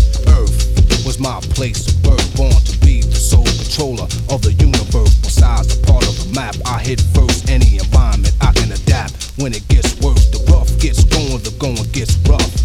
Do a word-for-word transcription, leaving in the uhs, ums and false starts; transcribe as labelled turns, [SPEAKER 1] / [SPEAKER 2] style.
[SPEAKER 1] Earth was my place of birth, born to be the sole controller of the universe. Besides the part of the map I hit first, any environment I can adapt. When it gets worse, the rough gets going, the going gets rough.